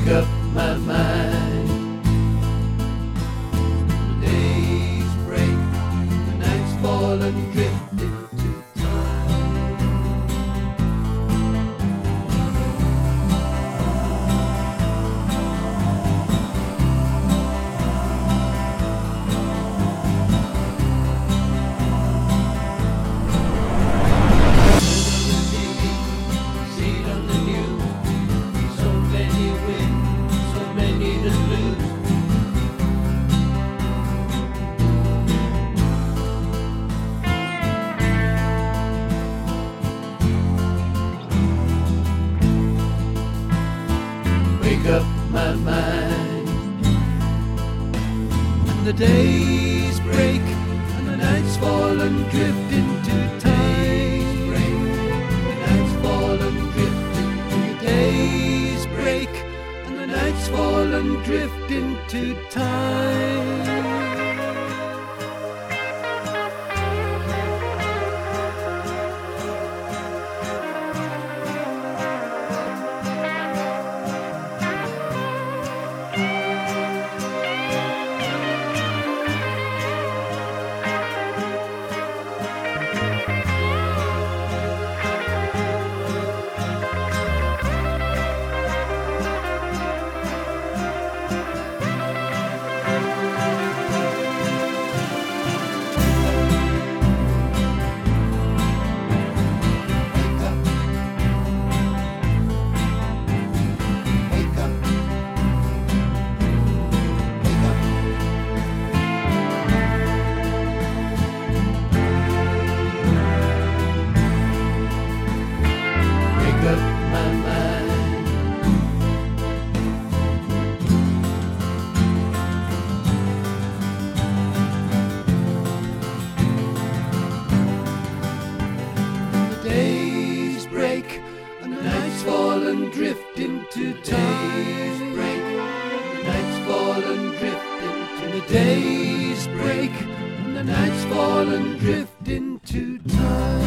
make up my mind. The days break, the nights fall and drift into time. See it on the news, so many win, so many that lose. Make up my mind. And the days break, and the nights fall and drift into time. Break, the nights fall and drift into the days break, and the nights fall and drift into time. Make up my mind. The days break and the nights fall and drift into time. Break, the nights fall and drift into the days break and the nights fall and drift into time.